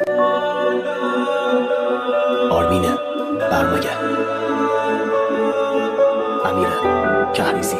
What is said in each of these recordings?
آرمینه برمگه امیره کهریزی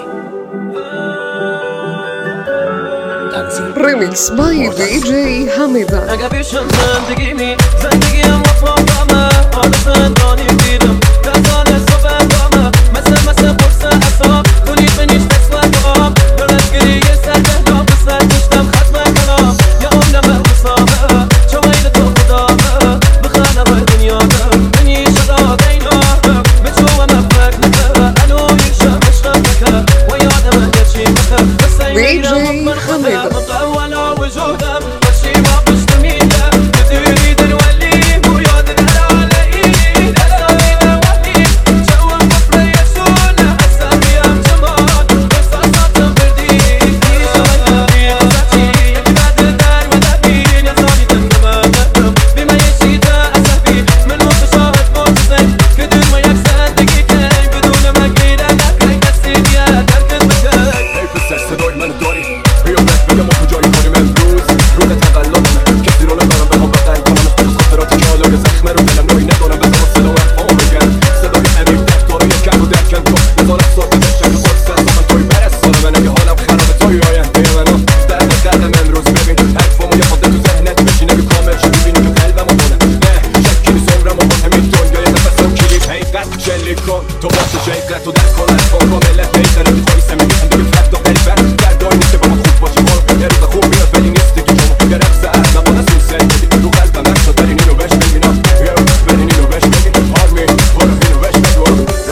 تنظیم Remix by DJ Hamida. اگه بیشم زندگیم وفاقامه حال زندانی دیدم دزان صبح دامه مثل قرص اصاب کنید منیش تسلقام دلت گریه سر دهنام بسر دشتم ختم کنم یا عمرم حسابه چویل تو خدامه بخانه و دنیامه منی شدا دینامه بچوه مفرق نکه الو یکشم اشتم نکه و یادم گرچی مخه بس ایرم من خمه مطولا وجودم بچی ما بشتمیده تريد نولي ويادنا على ايد اسامينا ولي جوا مفر يسونا اسامي ام جمال قصصات بردين ساتي يكبد الدار ودابين يا صاني تنمام بما يشيدا اسفي من متشاهد موجزين كدر ما يكسر دقيقة بدون ما قيل انا كاي نسيت يا درد المكان ای پسر صدای منو داری بیا بهت بگم ما کجایی کنیم امروز روز تولدمه کسی رو ندارم بخوام بدل کنم از خاطراتی که حالا زخم رو دلم نایی ندارم بذار صدا و افهام بگم صدای امیر دفتاری کرد و درکن تو نظارت ساده بشن خود سر من توی برسانه من اگه حالم خرابه توی آینده منو درد قلبم امروز ببین حرفامو یه خاطر تو ذهنت بشین اگه کامل شد ببینی که قلبمو کنه نه شکی نیست عمرمو با همین دنیای نفسم کلیپ حقیقت شلیک کن تو باشه شیقت و درک کن ارفان کاملت بیتره میخوایی سمیدی زندگی فرد و قلبت دردایی نیست که با من خوب باشی یه روز خوب میاد ولی نیست که شما یه رقص احمقانه از این زندگی رو قلبم نقشد برین اینو بهش ببینم برین اینو بهش ببین آرمی برو اینو بهش بگو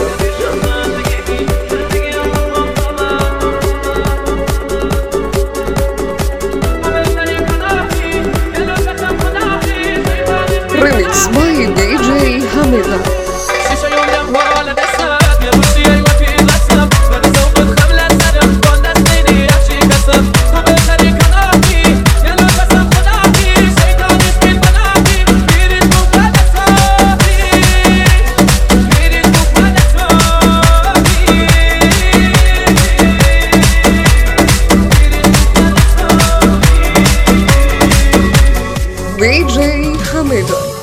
Remix by DJ Hamida. DJ Hamida.